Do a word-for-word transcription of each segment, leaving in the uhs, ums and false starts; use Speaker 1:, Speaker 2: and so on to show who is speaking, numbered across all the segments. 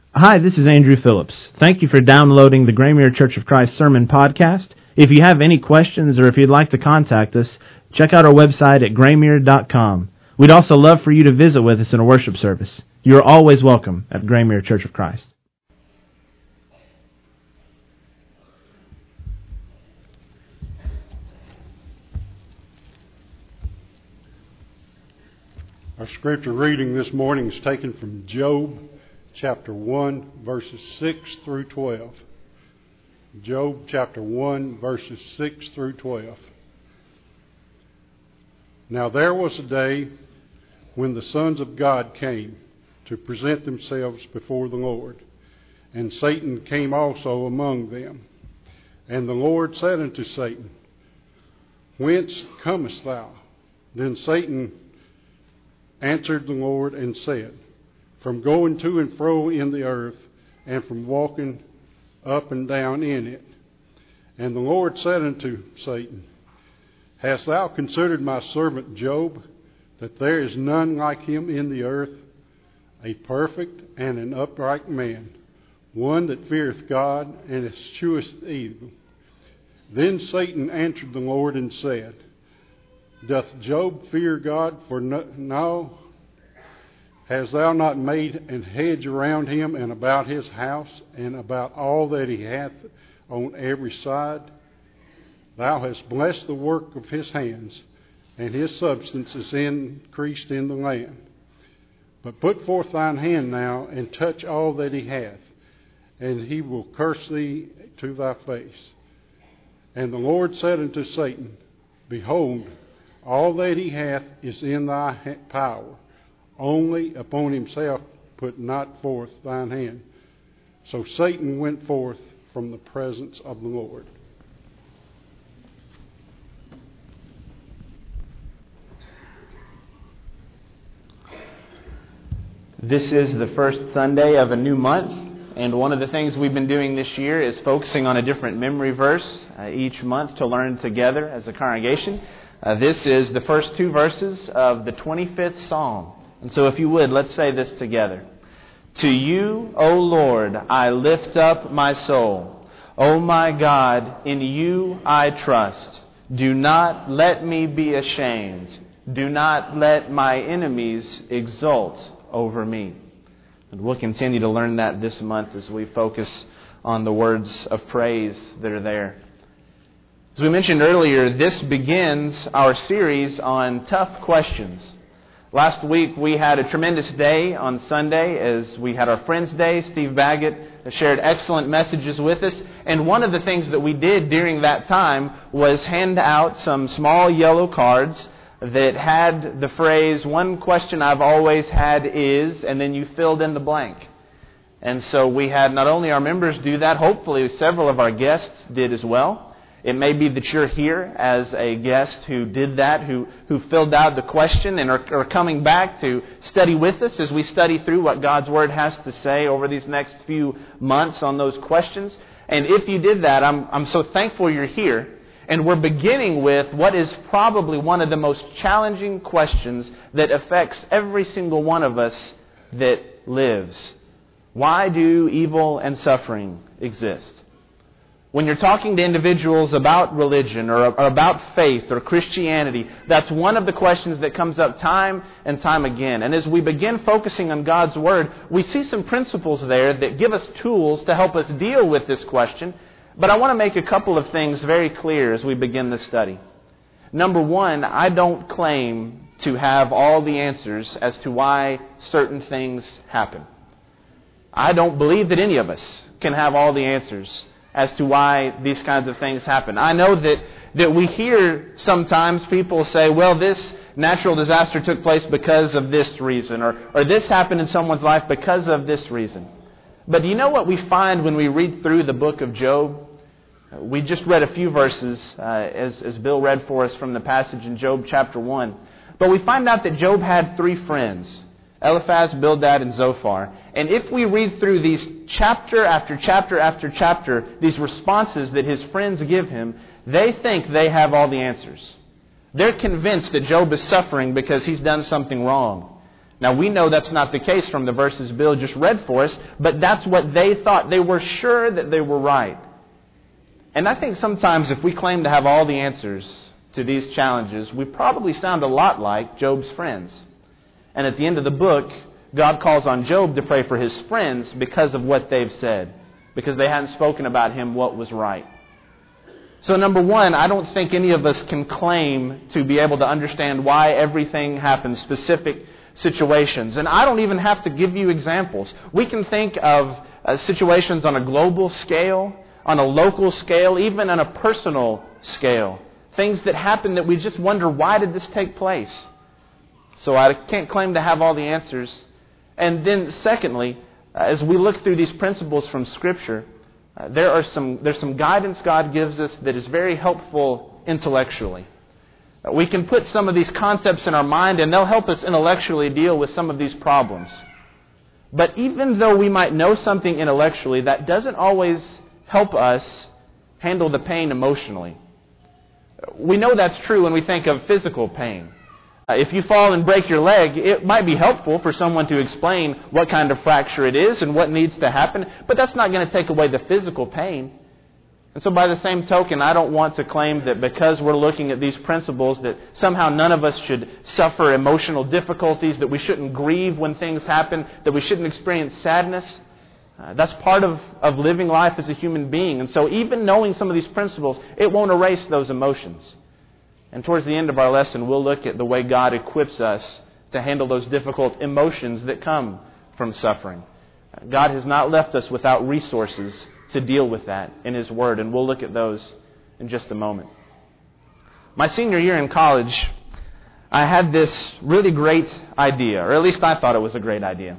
Speaker 1: Hi, this is Andrew Phillips. Thank you for downloading the Graymuir Church of Christ Sermon Podcast. If you have any questions or if you'd like to contact us, check out our website at graymuir dot com. We'd also love for you to visit with us in a worship service. You are always welcome at Graymuir Church of Christ.
Speaker 2: Our scripture reading this morning is taken from Job chapter one, verses six through twelve. Job chapter one, verses six through twelve. Now there was a day when the sons of God came to present themselves before the Lord, and Satan came also among them. And the Lord said unto Satan, Whence comest thou? Then Satan answered the Lord and said, From going to and fro in the earth, and from walking up and down in it. And the Lord said unto Satan, Hast thou considered my servant Job, that there is none like him in the earth, a perfect and an upright man, one that feareth God and escheweth evil? Then Satan answered the Lord and said, Doth Job fear God? For no, no, hast thou not made an hedge around him and about his house and about all that he hath on every side? Thou hast blessed the work of his hands, and his substance is increased in the land. But put forth thine hand now, and touch all that he hath, and he will curse thee to thy face. And the Lord said unto Satan, Behold, all that he hath is in thy power. Only upon himself put not forth thine hand. So Satan went forth from the presence of the Lord.
Speaker 1: This is the first Sunday of a new month, and one of the things we've been doing this year is focusing on a different memory verse uh, each month to learn together as a congregation. Uh, this is the first two verses of the twenty-fifth Psalm. And so if you would, let's say this together. To you, O Lord, I lift up my soul. O my God, in you I trust. Do not let me be ashamed. Do not let my enemies exult over me. And we'll continue to learn that this month as we focus on the words of praise that are there. As we mentioned earlier, this begins our series on tough questions. Last week we had a tremendous day on Sunday as we had our Friends Day. Steve Baggett shared excellent messages with us. And one of the things that we did during that time was hand out some small yellow cards that had the phrase, one question I've always had is, and then you filled in the blank. And so we had not only our members do that, hopefully several of our guests did as well. It may be that you're here as a guest who did that, who, who filled out the question and are, are coming back to study with us as we study through what God's Word has to say over these next few months on those questions. And if you did that, I'm, I'm so thankful you're here. And we're beginning with what is probably one of the most challenging questions that affects every single one of us that lives. Why do evil and suffering exist? When you're talking to individuals about religion or about faith or Christianity, that's one of the questions that comes up time and time again. And as we begin focusing on God's Word, we see some principles there that give us tools to help us deal with this question. But I want to make a couple of things very clear as we begin this study. Number one, I don't claim to have all the answers as to why certain things happen. I don't believe that any of us can have all the answers as to why these kinds of things happen. I know that, that we hear sometimes people say, well, this natural disaster took place because of this reason, or, or this happened in someone's life because of this reason. But do you know what we find when we read through the book of Job? We just read a few verses, uh, as, as Bill read for us from the passage in Job chapter one. But we find out that Job had three friends, Eliphaz, Bildad, and Zophar. And if we read through these chapter after chapter after chapter, these responses that his friends give him, they think they have all the answers. They're convinced that Job is suffering because he's done something wrong. Now, we know that's not the case from the verses Bill just read for us, but that's what they thought. They were sure that they were right. And I think sometimes if we claim to have all the answers to these challenges, we probably sound a lot like Job's friends. And at the end of the book, God calls on Job to pray for his friends because of what they've said, because they hadn't spoken about him what was right. So number one, I don't think any of us can claim to be able to understand why everything happens, specific situations. And I don't even have to give you examples. We can think of uh, situations on a global scale, on a local scale, even on a personal scale. Things that happen that we just wonder, why did this take place? So I can't claim to have all the answers. And then secondly, uh, as we look through these principles from Scripture, uh, there are some there's some guidance God gives us that is very helpful intellectually. Uh, we can put some of these concepts in our mind and they'll help us intellectually deal with some of these problems. But even though we might know something intellectually, that doesn't always help us handle the pain emotionally. We know that's true when we think of physical pain. Uh, if you fall and break your leg, it might be helpful for someone to explain what kind of fracture it is and what needs to happen, but that's not going to take away the physical pain. And so by the same token, I don't want to claim that because we're looking at these principles that somehow none of us should suffer emotional difficulties, that we shouldn't grieve when things happen, that we shouldn't experience sadness. Uh, that's part of, of living life as a human being. And so even knowing some of these principles, it won't erase those emotions. And towards the end of our lesson, we'll look at the way God equips us to handle those difficult emotions that come from suffering. God has not left us without resources to deal with that in His Word, and we'll look at those in just a moment. My senior year in college, I had this really great idea, or at least I thought it was a great idea.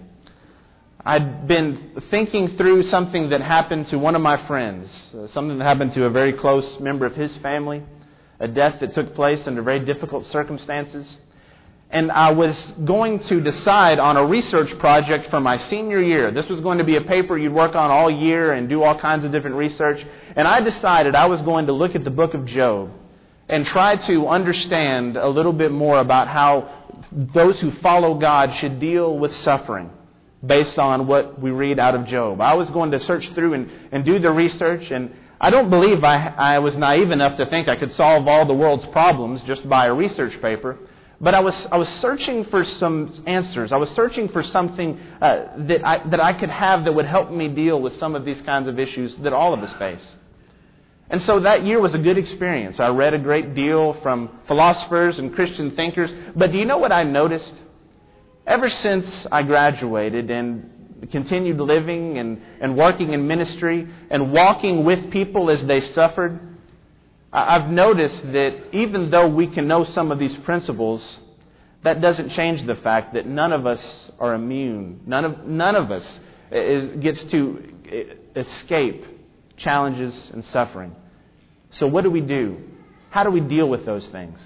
Speaker 1: I'd been thinking through something that happened to one of my friends, uh, something that happened to a very close member of his family, a death that took place under very difficult circumstances. And I was going to decide on a research project for my senior year. This was going to be a paper you'd work on all year and do all kinds of different research. And I decided I was going to look at the book of Job and try to understand a little bit more about how those who follow God should deal with suffering based on what we read out of Job. I was going to search through and, and do the research, and I don't believe I, I was naive enough to think I could solve all the world's problems just by a research paper. But I was I was searching for some answers. I was searching for something uh, that I that I could have that would help me deal with some of these kinds of issues that all of us face. And so that year was a good experience. I read a great deal from philosophers and Christian thinkers. But do you know what I noticed? Ever since I graduated and continued living and, and working in ministry and walking with people as they suffered, I've noticed that even though we can know some of these principles, that doesn't change the fact that none of us are immune. None of none of us is, gets to escape challenges and suffering. So what do we do? How do we deal with those things?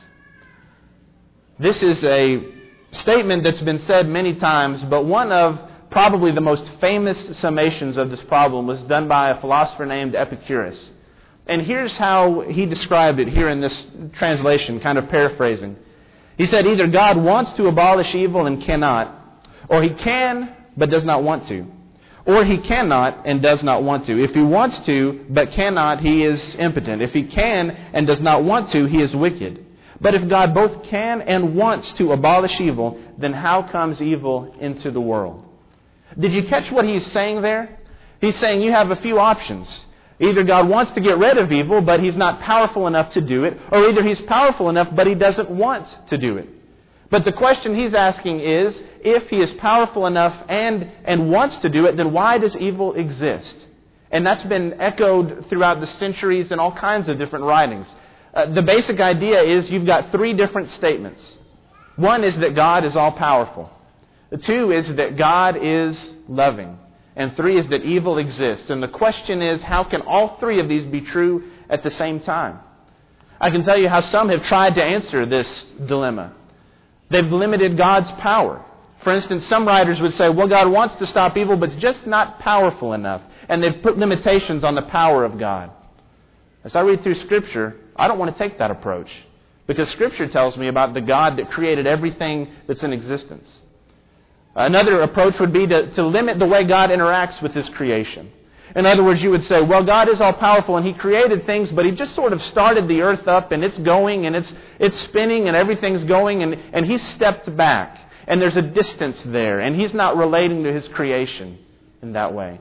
Speaker 1: This is a statement that's been said many times, but one of probably the most famous summations of this problem was done by a philosopher named Epicurus. And here's how he described it here in this translation, kind of paraphrasing. He said, either God wants to abolish evil and cannot, or He can but does not want to, or He cannot and does not want to. If He wants to but cannot, He is impotent. If He can and does not want to, He is wicked. But if God both can and wants to abolish evil, then how comes evil into the world? Did you catch what he's saying there? He's saying you have a few options. Either God wants to get rid of evil, but He's not powerful enough to do it, or either He's powerful enough, but He doesn't want to do it. But the question he's asking is, if He is powerful enough and, and wants to do it, then why does evil exist? And that's been echoed throughout the centuries in all kinds of different writings. Uh, the basic idea is you've got three different statements. One is that God is all-powerful. The two is that God is loving. And three is that evil exists. And the question is, how can all three of these be true at the same time? I can tell you how some have tried to answer this dilemma. They've limited God's power. For instance, some writers would say, well, God wants to stop evil, but it's just not powerful enough. And they've put limitations on the power of God. As I read through Scripture, I don't want to take that approach. Because Scripture tells me about the God that created everything that's in existence. Another approach would be to, to limit the way God interacts with His creation. In other words, you would say, well, God is all-powerful and He created things, but He just sort of started the earth up and it's going and it's it's spinning and everything's going and, and He stepped back. And there's a distance there and He's not relating to His creation in that way.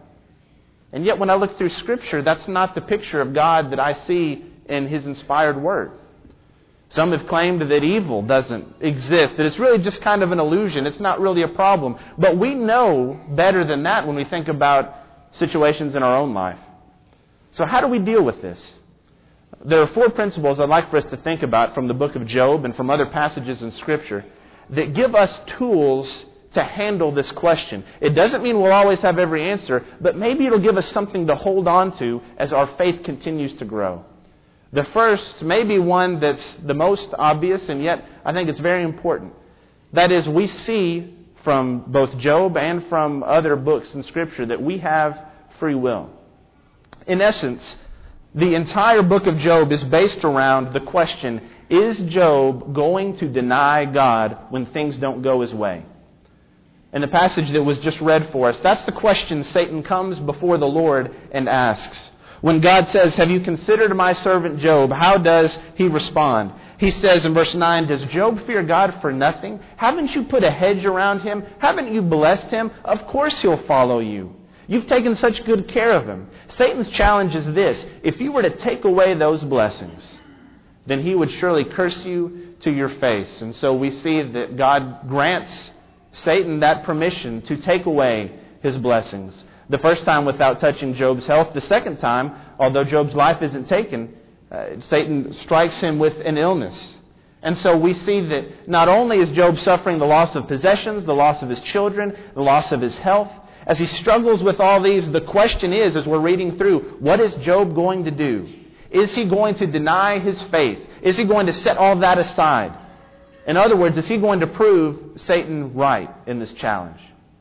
Speaker 1: And yet when I look through Scripture, that's not the picture of God that I see in His inspired Word. Some have claimed that evil doesn't exist, that it's really just kind of an illusion, it's not really a problem. But we know better than that when we think about situations in our own life. So how do we deal with this? There are four principles I'd like for us to think about from the book of Job and from other passages in Scripture that give us tools to handle this question. It doesn't mean we'll always have every answer, but maybe it'll give us something to hold on to as our faith continues to grow. The first may be one that's the most obvious, and yet I think it's very important. That is, we see from both Job and from other books in Scripture that we have free will. In essence, the entire book of Job is based around the question, is Job going to deny God when things don't go his way? In the passage that was just read for us, that's the question Satan comes before the Lord and asks. When God says, have you considered my servant Job? How does he respond? He says in verse nine, does Job fear God for nothing? Haven't you put a hedge around him? Haven't you blessed him? Of course he'll follow you. You've taken such good care of him. Satan's challenge is this. If you were to take away those blessings, then he would surely curse you to your face. And so we see that God grants Satan that permission to take away his blessings. The first time without touching Job's health. The second time, although Job's life isn't taken, uh, Satan strikes him with an illness. And so we see that not only is Job suffering the loss of possessions, the loss of his children, the loss of his health, as he struggles with all these, the question is, as we're reading through, what is Job going to do? Is he going to deny his faith? Is he going to set all that aside? In other words, is he going to prove Satan right in this challenge?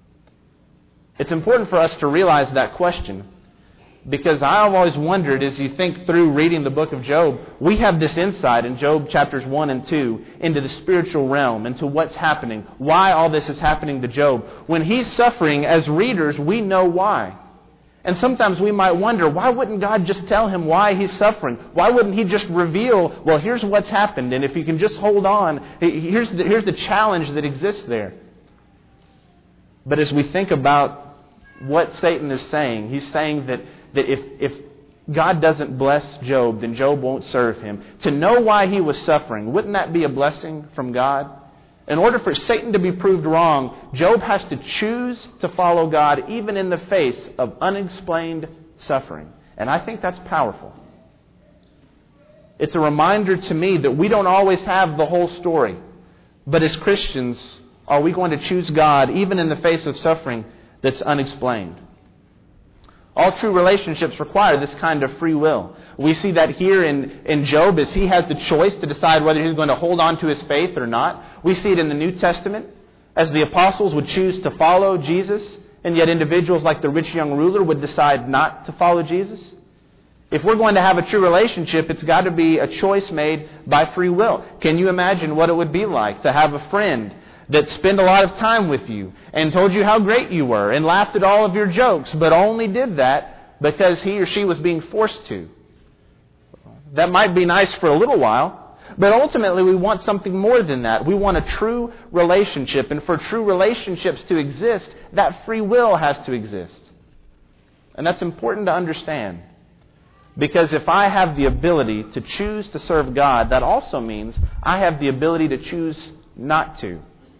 Speaker 1: It's important for us to realize that question, because I've always wondered, as you think through reading the book of Job, we have this insight in Job chapters one and two into the spiritual realm, into what's happening, why all this is happening to Job. When he's suffering, as readers, we know why. And sometimes we might wonder, why wouldn't God just tell him why he's suffering? Why wouldn't He just reveal, well, here's what's happened, and if you can just hold on, here's the, here's the challenge that exists there. But as we think about what Satan is saying, he's saying that, that if, if God doesn't bless Job, then Job won't serve him. To know why he was suffering, wouldn't that be a blessing from God? In order for Satan to be proved wrong, Job has to choose to follow God even in the face of unexplained suffering. And I think that's powerful. It's a reminder to me that we don't always have the whole story. But as Christians, are we going to choose God even in the face of suffering that's unexplained? All true relationships require this kind of free will. We see that here in, in Job as he has the choice to decide whether he's going to hold on to his faith or not. We see it in the New Testament as the apostles would choose to follow Jesus, and yet individuals like the rich young ruler would decide not to follow Jesus. If we're going to have a true relationship, it's got to be a choice made by free will. Can you imagine what it would be like to have a friend that spent a lot of time with you and told you how great you were and laughed at all of your jokes, but only did that because he or she was being forced to? That might be nice for a little while, but ultimately we want something more than that. We want a true relationship, and for true relationships to exist, that free will has to exist. And that's important to understand, because if I have the ability to choose to serve God, that also means I have the ability to choose not to.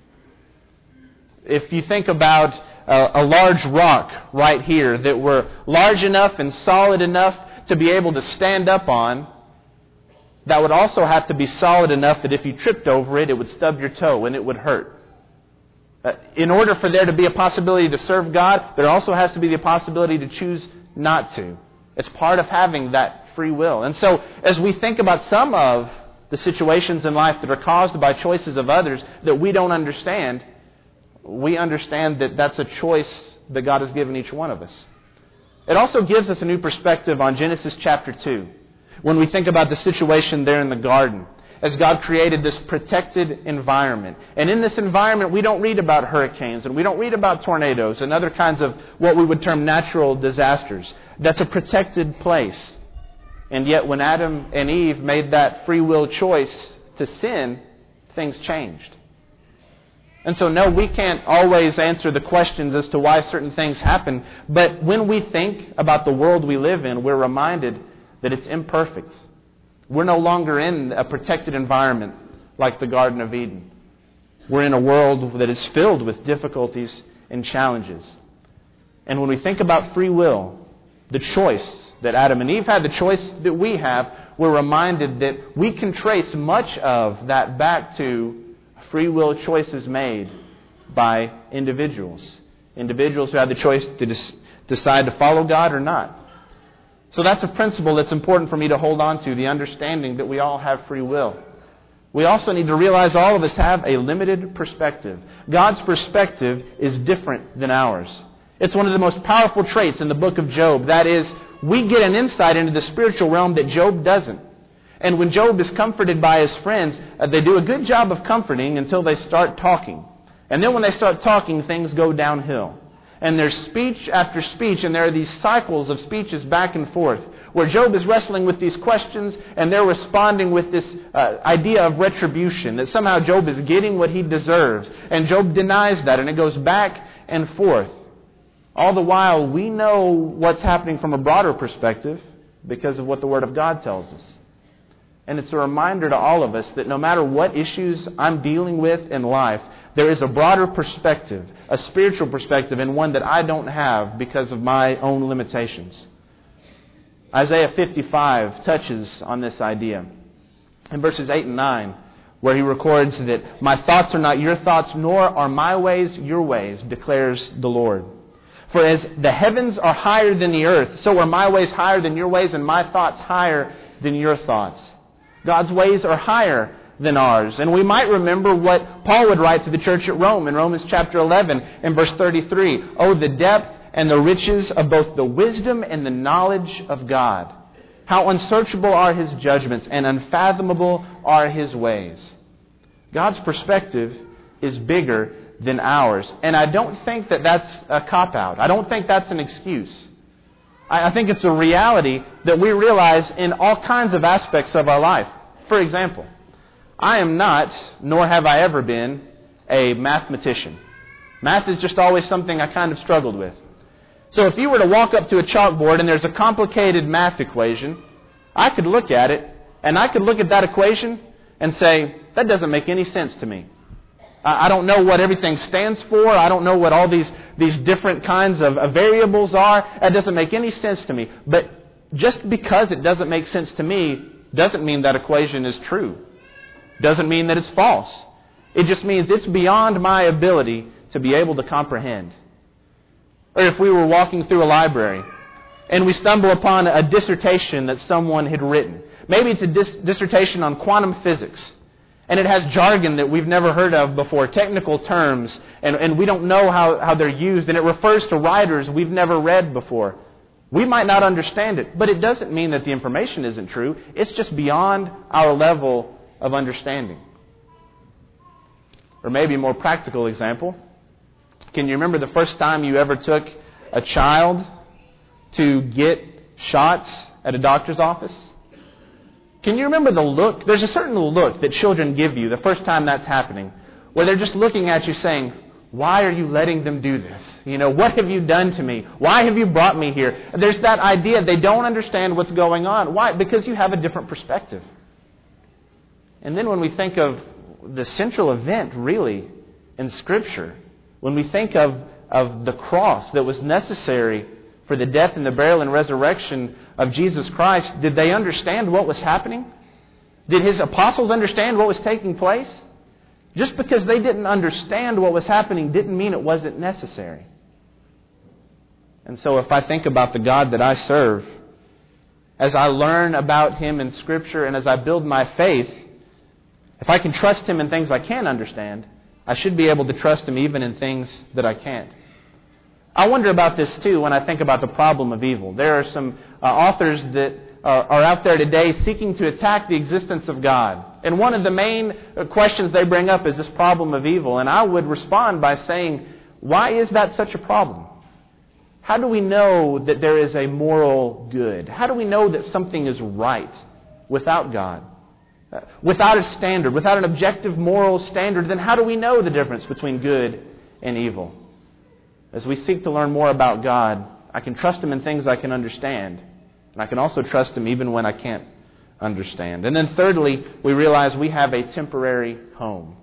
Speaker 1: If you think about a, a large rock right here that were large enough and solid enough to be able to stand up on, that would also have to be solid enough that if you tripped over it, it would stub your toe and it would hurt. Uh, in order for there to be a possibility to serve God, there also has to be the possibility to choose not to. It's part of having that free will. And so, as we think about some of the situations in life that are caused by choices of others that we don't understand, we understand that that's a choice that God has given each one of us. It also gives us a new perspective on Genesis chapter two. When we think about the situation there in the garden, as God created this protected environment. And in this environment, we don't read about hurricanes, and we don't read about tornadoes, and other kinds of what we would term natural disasters. That's a protected place. And yet, when Adam and Eve made that free will choice to sin, things changed. And so, no, we can't always answer the questions as to why certain things happen. But when we think about the world we live in, we're reminded that it's imperfect. We're no longer in a protected environment like the Garden of Eden. We're in a world that is filled with difficulties and challenges. And when we think about free will, the choice that Adam and Eve had, the choice that we have, we're reminded that we can trace much of that back to free will choices made by individuals. Individuals who had the choice to des- decide to follow God or not. So that's a principle that's important for me to hold on to, the understanding that we all have free will. We also need to realize all of us have a limited perspective. God's perspective is different than ours. It's one of the most powerful traits in the book of Job. That is, we get an insight into the spiritual realm that Job doesn't. And when Job is comforted by his friends, uh, they do a good job of comforting until they start talking. And then when they start talking, things go downhill. And there's speech after speech, and there are these cycles of speeches back and forth, where Job is wrestling with these questions, and they're responding with this uh, idea of retribution, that somehow Job is getting what he deserves. And Job denies that, and it goes back and forth. All the while, we know what's happening from a broader perspective because of what the Word of God tells us. And it's a reminder to all of us that no matter what issues I'm dealing with in life, there is a broader perspective, a spiritual perspective, and one that I don't have because of my own limitations. Isaiah fifty-five touches on this idea. In verses eight and nine, where he records that my thoughts are not your thoughts, nor are my ways your ways, declares the Lord. For as the heavens are higher than the earth, so are my ways higher than your ways, and my thoughts higher than your thoughts. God's ways are higher than ours. And we might remember what Paul would write to the church at Rome in Romans chapter eleven and verse thirty-three. Oh, the depth and the riches of both the wisdom and the knowledge of God. How unsearchable are His judgments and unfathomable are His ways. God's perspective is bigger than ours. And I don't think that that's a cop-out. I don't think that's an excuse. I think it's a reality that we realize in all kinds of aspects of our life. For example, I am not, nor have I ever been, a mathematician. Math is just always something I kind of struggled with. So if you were to walk up to a chalkboard and there's a complicated math equation, I could look at it, and I could look at that equation and say, that doesn't make any sense to me. I don't know what everything stands for. I don't know what all these, these different kinds of, of variables are. That doesn't make any sense to me. But just because it doesn't make sense to me doesn't mean that equation is true. Doesn't mean that it's false. It just means it's beyond my ability to be able to comprehend. Or if we were walking through a library and we stumble upon a dissertation that someone had written. Maybe it's a dis- dissertation on quantum physics. And it has jargon that we've never heard of before, technical terms, and, and we don't know how, how they're used, and it refers to writers we've never read before. We might not understand it, but it doesn't mean that the information isn't true. It's just beyond our level of understanding. Or maybe a more practical example. Can you remember the first time you ever took a child to get shots at a doctor's office? Can you remember the look? There's a certain look that children give you the first time that's happening, where they're just looking at you saying, why are you letting them do this? You know, what have you done to me? Why have you brought me here? There's that idea they don't understand what's going on. Why? Because you have a different perspective. And then when we think of the central event, really, in Scripture, when we think of, of the cross that was necessary for the death and the burial and resurrection of Jesus Christ, did they understand what was happening? Did His apostles understand what was taking place? Just because they didn't understand what was happening didn't mean it wasn't necessary. And so if I think about the God that I serve, as I learn about Him in Scripture and as I build my faith, if I can trust Him in things I can't understand, I should be able to trust Him even in things that I can't. I wonder about this too when I think about the problem of evil. There are some uh, authors that are, are out there today seeking to attack the existence of God. And one of the main questions they bring up is this problem of evil. And I would respond by saying, why is that such a problem? How do we know that there is a moral good? How do we know that something is right without God? Uh, without a standard, without an objective moral standard, then how do we know the difference between good and evil? As we seek to learn more about God, I can trust Him in things I can understand. And I can also trust Him even when I can't understand. And then thirdly, we realize we have a temporary home.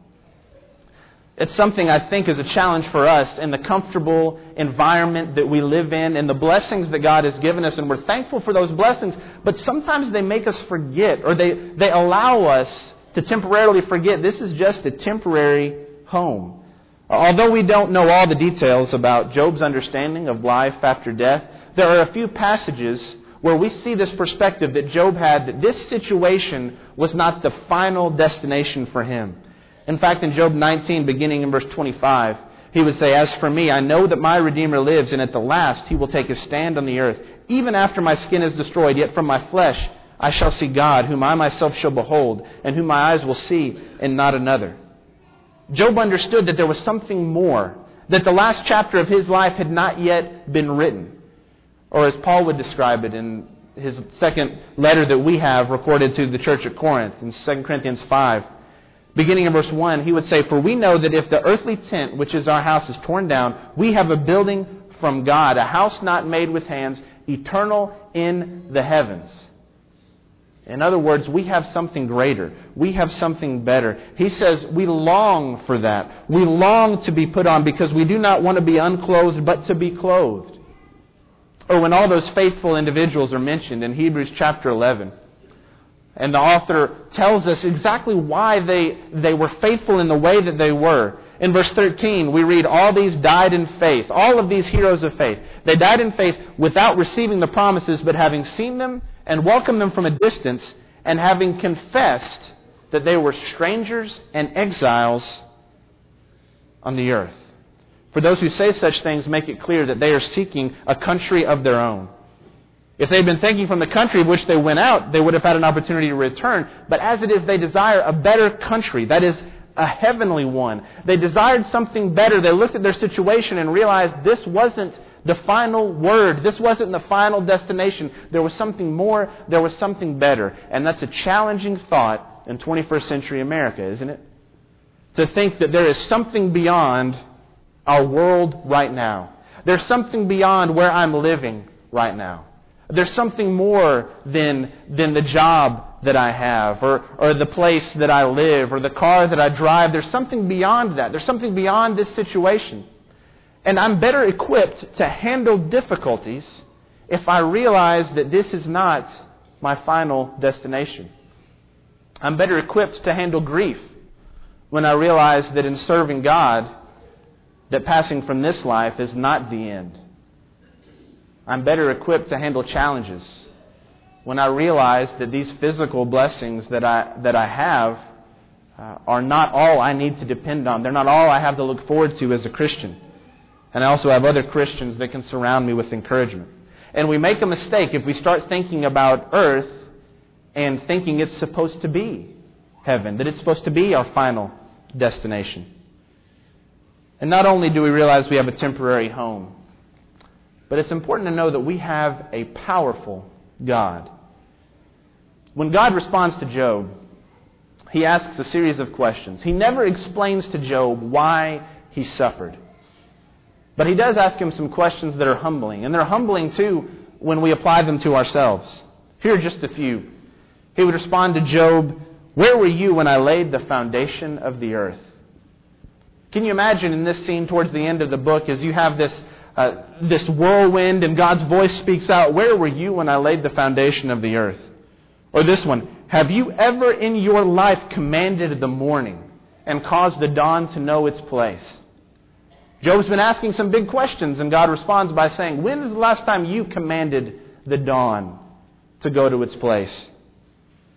Speaker 1: It's something I think is a challenge for us in the comfortable environment that we live in and the blessings that God has given us. And we're thankful for those blessings. But sometimes they make us forget, or they, they allow us to temporarily forget this is just a temporary home. Although we don't know all the details about Job's understanding of life after death, there are a few passages where we see this perspective that Job had, that this situation was not the final destination for him. In fact, in Job nineteen, beginning in verse twenty-five, he would say, "As for me, I know that my Redeemer lives, and at the last He will take His stand on the earth. Even after my skin is destroyed, yet from my flesh I shall see God, whom I myself shall behold, and whom my eyes will see, and not another." Job understood that there was something more, that the last chapter of his life had not yet been written. Or as Paul would describe it in his second letter that we have recorded to the church at Corinth, in Second Corinthians five, beginning in verse one, he would say, "For we know that if the earthly tent, which is our house, is torn down, we have a building from God, a house not made with hands, eternal in the heavens." In other words, we have something greater. We have something better. He says we long for that. We long to be put on because we do not want to be unclothed, but to be clothed. Or when all those faithful individuals are mentioned in Hebrews chapter eleven, and the author tells us exactly why they, they were faithful in the way that they were. In verse thirteen, we read, "All these died in faith." All of these heroes of faith. They died in faith without receiving the promises, but having seen them and welcomed them from a distance, and having confessed that they were strangers and exiles on the earth. For those who say such things make it clear that they are seeking a country of their own. If they had been thinking from the country of which they went out, they would have had an opportunity to return. But as it is, they desire a better country, that is, a heavenly one. They desired something better. They looked at their situation and realized this wasn't the final word. This wasn't the final destination. There was something more. There was something better. And that's a challenging thought in twenty-first century America, isn't it? To think that there is something beyond our world right now. There's something beyond where I'm living right now. There's something more than, than the job that I have, or, or the place that I live, or the car that I drive. There's something beyond that. There's something beyond this situation. And I'm better equipped to handle difficulties if I realize that this is not my final destination. I'm better equipped to handle grief when I realize that in serving God, that passing from this life is not the end. I'm better equipped to handle challenges when I realize that these physical blessings that I that I have uh, are not all I need to depend on. They're not all I have to look forward to as a Christian. And I also have other Christians that can surround me with encouragement. And we make a mistake if we start thinking about earth and thinking it's supposed to be heaven, that it's supposed to be our final destination. And not only do we realize we have a temporary home, but it's important to know that we have a powerful God. When God responds to Job, He asks a series of questions. He never explains to Job why he suffered. But He does ask him some questions that are humbling. And they're humbling too when we apply them to ourselves. Here are just a few. He would respond to Job, "Where were you when I laid the foundation of the earth?" Can you imagine in this scene towards the end of the book as you have this uh, this whirlwind and God's voice speaks out, "Where were you when I laid the foundation of the earth?" Or this one, "Have you ever in your life commanded the morning and caused the dawn to know its place?" Job's been asking some big questions, and God responds by saying, "When is the last time you commanded the dawn to go to its place?"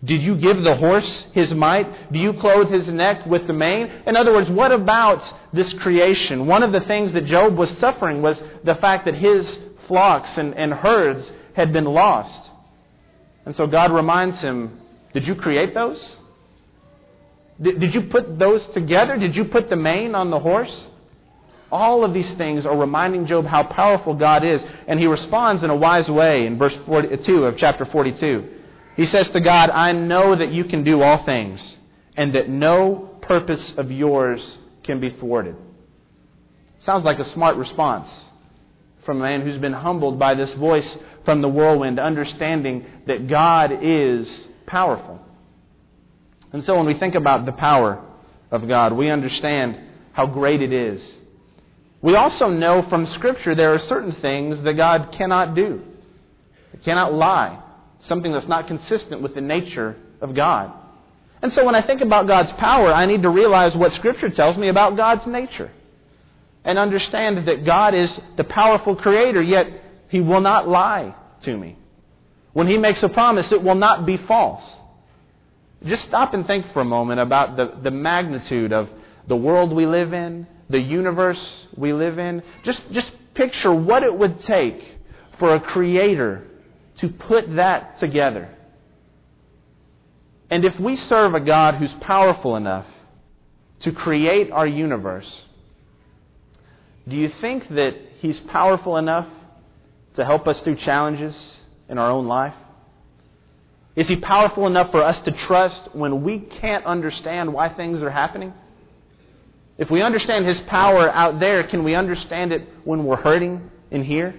Speaker 1: Did you give the horse his might? Do you clothe his neck with the mane? In other words, what about this creation? One of the things that Job was suffering was the fact that his flocks and, and herds had been lost. And so God reminds him, did you create those? Did, did you put those together? Did you put the mane on the horse? All of these things are reminding Job how powerful God is. And he responds in a wise way in verse forty-two of chapter forty-two. He says to God, I know that you can do all things, and that no purpose of yours can be thwarted. Sounds like a smart response from a man who's been humbled by this voice from the whirlwind, understanding that God is powerful. And so when we think about the power of God, we understand how great it is. We also know from Scripture there are certain things that God cannot do. He cannot lie. Something that's not consistent with the nature of God. And so when I think about God's power, I need to realize what Scripture tells me about God's nature. And understand that God is the powerful Creator, yet He will not lie to me. When He makes a promise, it will not be false. Just stop and think for a moment about the, the magnitude of the world we live in, the universe we live in. Just, just picture what it would take for a Creator to put that together. And if we serve a God who's powerful enough to create our universe, do you think that He's powerful enough to help us through challenges in our own life? Is He powerful enough for us to trust when we can't understand why things are happening? If we understand His power out there, can we understand it when we're hurting in here?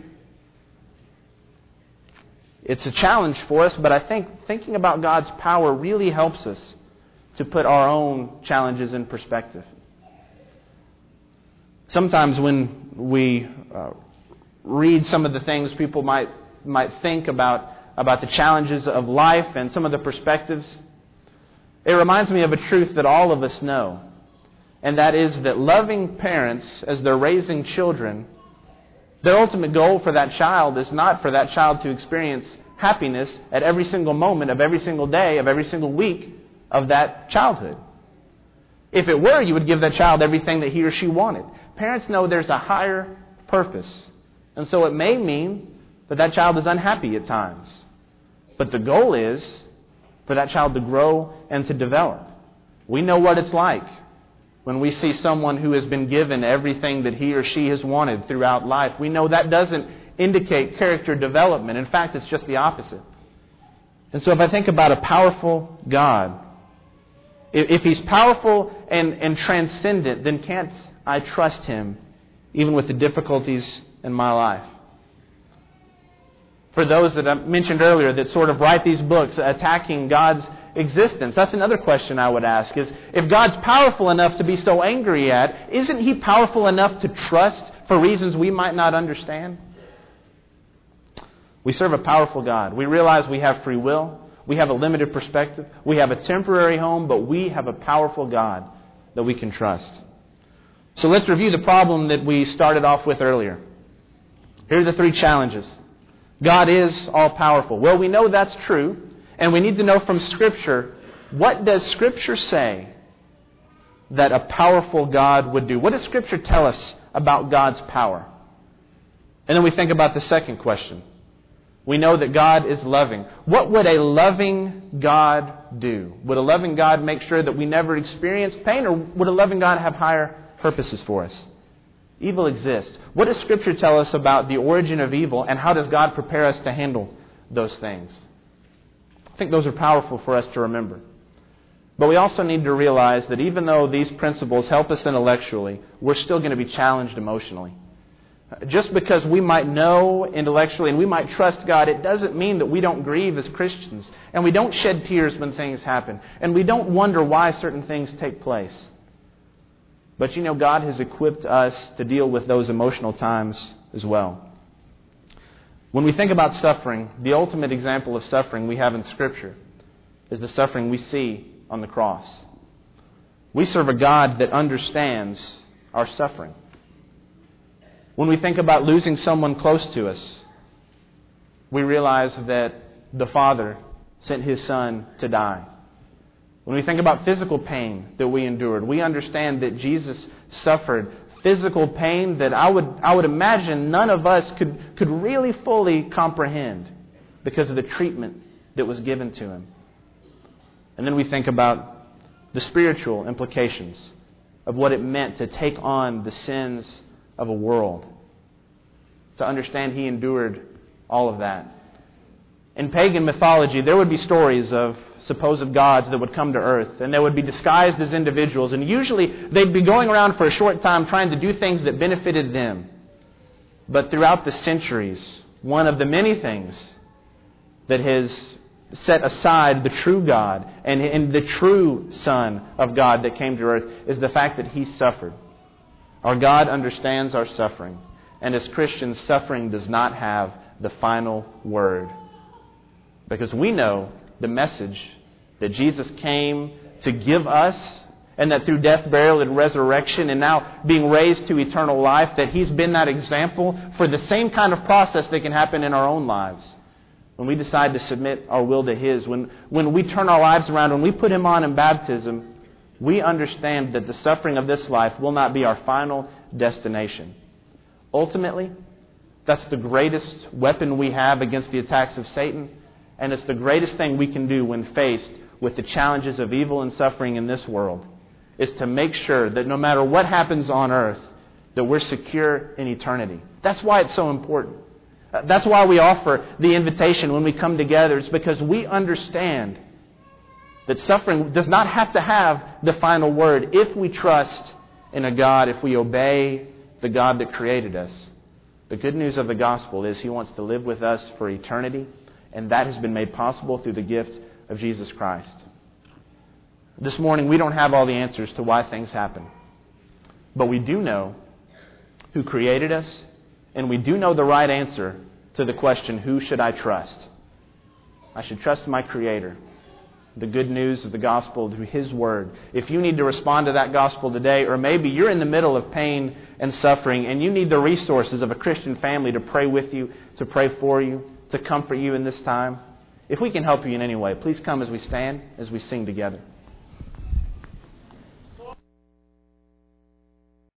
Speaker 1: It's a challenge for us, but I think thinking about God's power really helps us to put our own challenges in perspective. Sometimes when we uh, read some of the things people might might think about, about the challenges of life and some of the perspectives, it reminds me of a truth that all of us know. And that is that loving parents, as they're raising children, their ultimate goal for that child is not for that child to experience happiness at every single moment of every single day of every single week of that childhood. If it were, you would give that child everything that he or she wanted. Parents know there's a higher purpose. And so it may mean that that child is unhappy at times. But the goal is for that child to grow and to develop. We know what it's like when we see someone who has been given everything that he or she has wanted throughout life. We know that doesn't indicate character development. In fact, it's just the opposite. And so if I think about a powerful God, if He's powerful and, and transcendent, then can't I trust Him even with the difficulties in my life? For those that I mentioned earlier that sort of write these books attacking God's existence, that's another question I would ask is, if God's powerful enough to be so angry at, isn't He powerful enough to trust for reasons we might not understand? We serve a powerful God. We realize we have free will. We have a limited perspective. We have a temporary home, but we have a powerful God that we can trust. So let's review the problem that we started off with earlier. Here are the three challenges. God is all-powerful. Well, we know that's true, and we need to know from Scripture, what does Scripture say that a powerful God would do? What does Scripture tell us about God's power? And then we think about the second question. We know that God is loving. What would a loving God do? Would a loving God make sure that we never experience pain, or would a loving God have higher purposes for us? Evil exists. What does Scripture tell us about the origin of evil, and how does God prepare us to handle those things? I think those are powerful for us to remember. But we also need to realize that even though these principles help us intellectually, we're still going to be challenged emotionally. Just because we might know intellectually and we might trust God, it doesn't mean that we don't grieve as Christians, and we don't shed tears when things happen, and we don't wonder why certain things take place. But you know, God has equipped us to deal with those emotional times as well. When we think about suffering, the ultimate example of suffering we have in Scripture is the suffering we see on the cross. We serve a God that understands our suffering. When we think about losing someone close to us, we realize that the Father sent His Son to die. When we think about physical pain that we endured, we understand that Jesus suffered physical pain that I would I would imagine none of us could, could really fully comprehend because of the treatment that was given to Him. And then we think about the spiritual implications of what it meant to take on the sins of a world. To understand He endured all of that. In pagan mythology, there would be stories of supposed gods that would come to earth, and they would be disguised as individuals, and usually they'd be going around for a short time trying to do things that benefited them. But throughout the centuries, one of the many things that has set aside the true God and, and the true Son of God that came to earth is the fact that He suffered. Our God understands our suffering, and as Christians, suffering does not have the final word. Because we know the message that Jesus came to give us, and that through death, burial, and resurrection, and now being raised to eternal life, that He's been that example for the same kind of process that can happen in our own lives. When we decide to submit our will to His, when, when we turn our lives around, when we put Him on in baptism, we understand that the suffering of this life will not be our final destination. Ultimately, that's the greatest weapon we have against the attacks of Satan. And it's the greatest thing we can do when faced with the challenges of evil and suffering in this world, is to make sure that no matter what happens on earth, that we're secure in eternity. That's why it's so important. That's why we offer the invitation when we come together. It's because we understand that suffering does not have to have the final word if we trust in a God, if we obey the God that created us. The good news of the gospel is He wants to live with us for eternity. And that has been made possible through the gift of Jesus Christ. This morning, we don't have all the answers to why things happen. But we do know who created us, and we do know the right answer to the question, who should I trust? I should trust my Creator. The good news of the gospel through His Word. If you need to respond to that gospel today, or maybe you're in the middle of pain and suffering, and you need the resources of a Christian family to pray with you, to pray for you, to comfort you in this time, if we can help you in any way, please come as we stand, as we sing together.